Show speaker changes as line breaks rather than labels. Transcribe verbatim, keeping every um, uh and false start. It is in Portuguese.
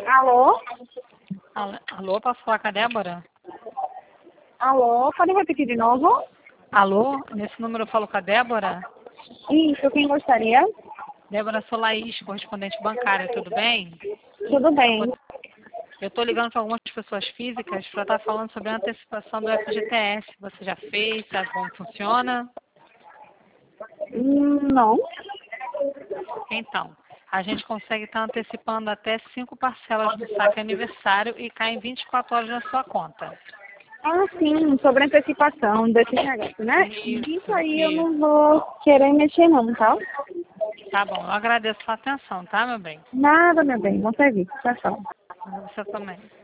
Alô?
Alô, alô, posso falar com a Débora?
Alô? Pode repetir de novo?
Alô, nesse número eu falo com a Débora?
Isso, quem gostaria?
Débora, sou Laís, correspondente bancária, tudo bem?
Tudo bem.
Eu estou ligando para algumas pessoas físicas para estar falando sobre a antecipação do F G T S. Você já fez? Sabe como funciona?
Hum, não.
Então, a gente consegue estar antecipando até cinco parcelas do saque aniversário e cai em vinte e quatro horas na sua conta.
Ah, sim, sobre antecipação desse negócio, né?
Isso,
Isso aí eu
isso.
não vou querer mexer não, tá?
Tá bom, eu agradeço a sua atenção, tá, meu bem?
Nada, meu bem, bom serviço. Tchau, tchau.
Você também.